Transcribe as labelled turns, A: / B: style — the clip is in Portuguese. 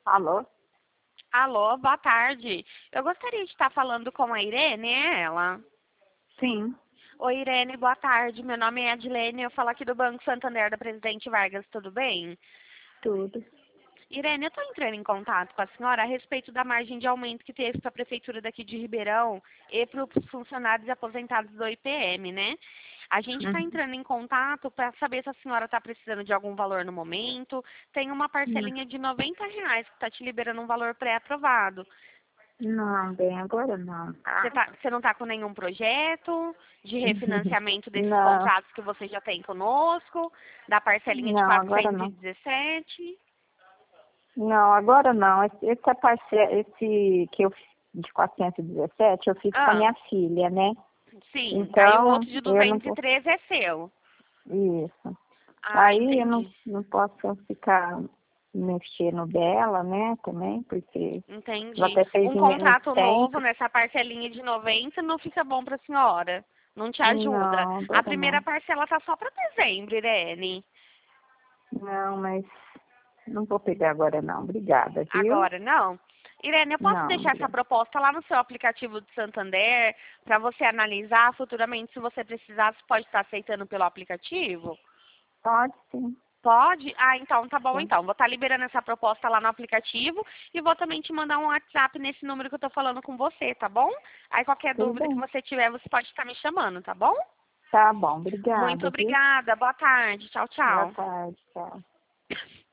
A: Alô?
B: Alô, boa tarde. Eu gostaria de estar falando com a Irene, é ela?
A: Sim,
B: Oi, Irene, boa tarde. Meu nome é Adilene, eu falo aqui do Banco Santander da Presidente Vargas, tudo bem?
A: tudo.
B: Irene, eu estou entrando em contato com a senhora a respeito da margem de aumento que teve para a Prefeitura daqui de Ribeirão e para os funcionários aposentados do IPM, né? A gente está
A: Uhum.
B: entrando em contato para saber se a senhora está precisando de algum valor no momento. Tem uma
A: Não,
B: parcelinha de R$ 90 que está te liberando um valor pré-aprovado.
A: não, bem agora não, tá?
B: Você não está com nenhum projeto de refinanciamento desses
A: Não,
B: contratos que você já tem conosco, da parcelinha de
A: não, agora não.
B: 417?
A: Não, agora não. Esse, esse que eu fiz de 417 eu fiz com a
B: Ah,
A: minha filha, né?
B: sim. Aí o
A: Então,
B: outro de
A: eu não vou.
B: 213 é seu.
A: Isso.
B: Ah,
A: Aí eu não,
B: entendi.
A: não posso ficar mexendo dela, né? Também, porque ela
B: Entendi.
A: até fez
B: Um
A: em menos
B: contrato novo
A: tempo.
B: nessa parcelinha de 90 não fica bom para a senhora. Não te ajuda.
A: Não,
B: A
A: agora
B: primeira
A: não.
B: parcela tá só para dezembro, Irene.
A: Não, mas não vou pegar agora não. Obrigada, viu?
B: Agora, não. Irene, eu posso
A: Não,
B: deixar essa
A: obrigada.
B: proposta lá no seu aplicativo de Santander para você analisar futuramente se você precisar, você pode estar aceitando pelo aplicativo?
A: Pode sim,
B: Pode? Ah, então tá bom
A: sim.
B: então. Vou estar liberando essa proposta lá no aplicativo e vou também te mandar um WhatsApp nesse número que eu tô falando com você, tá bom? Aí qualquer
A: Tudo
B: dúvida que
A: bem.
B: você tiver, você pode estar me chamando, tá bom?
A: Tá bom,
B: Muito
A: obrigada, viu?
B: obrigada. Boa tarde. Tchau,
A: Boa
B: tchau.
A: tarde, tchau.